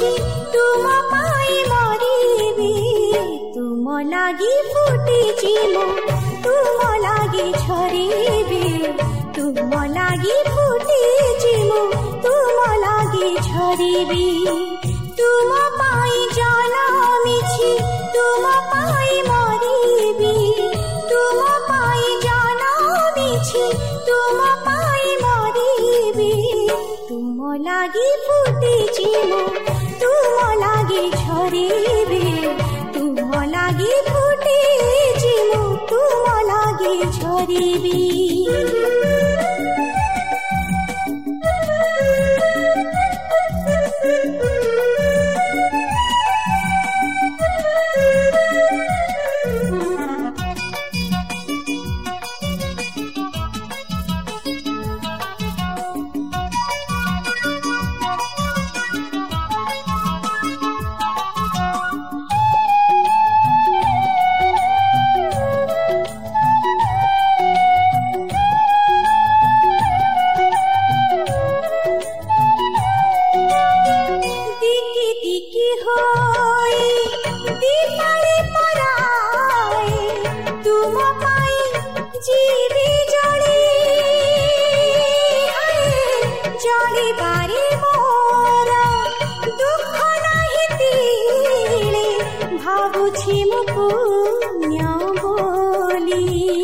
तुम पाई मरिबी तुम लागी फुटिची मु तुम लागी झरिबी तुम लागी फुटिची मु तुम लागी झरिबी तुम पाई जनमिछि तुम पाई मरिबी तुम पाई जनमिछि तुम पाई मरिबी तुम लागी फुटिची मु तुम लागी झरिबी तुम लागी फुटिची मु तुम लागी झरिबी भावुछि मु पुण्य बोली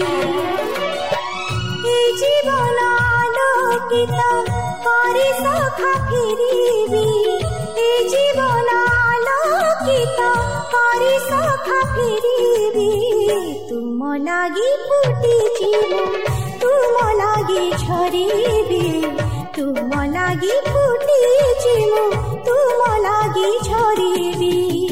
ए जीवन आलोकित करि सखा फिरिबी ए जीवन आलोकित करि सखा फिरिबी तुम लागी फुटिछि मु तुम लागी झरिबी तुम लागी फुटिछि मु तुम लागी झरिबी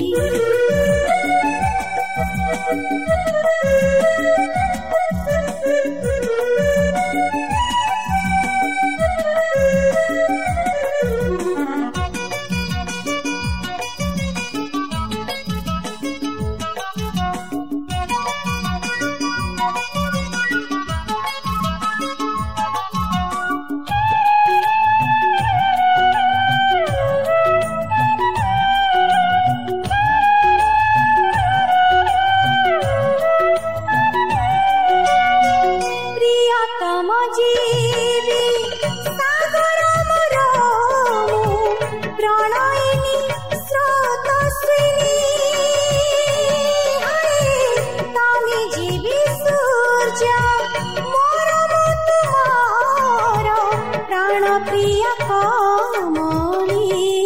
प्रिय कमलिनी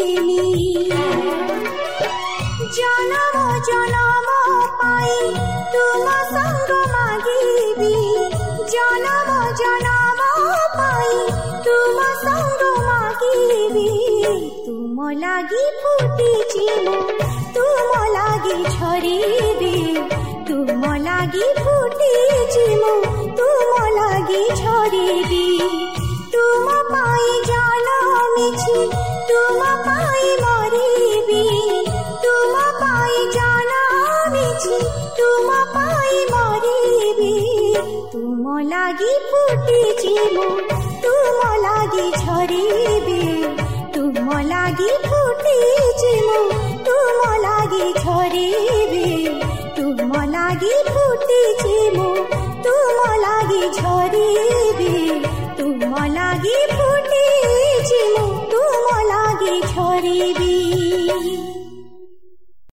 जनम जनम पाई तुम संग मागिबी जनम जनम पाई तुम संग मागिबी तुम लागी फुटिछि मु तुम लागी झरिबी तुम लागी फुटिछि मु तुम लागी झरिबी तुम पाई जनमिछि तुम पाई मरिबी तुम पाई जनमिछि तुम पाई मरिबी तुम लागी फुटिछि मु तुम लागी झरिबी तुम लागी फुटिछि मु तुम लागी झरिबी तुम लागी फुटिछि मु तुम लागी झरिबी तुम लागी फुटिछि मु तुम लागी झरिबी।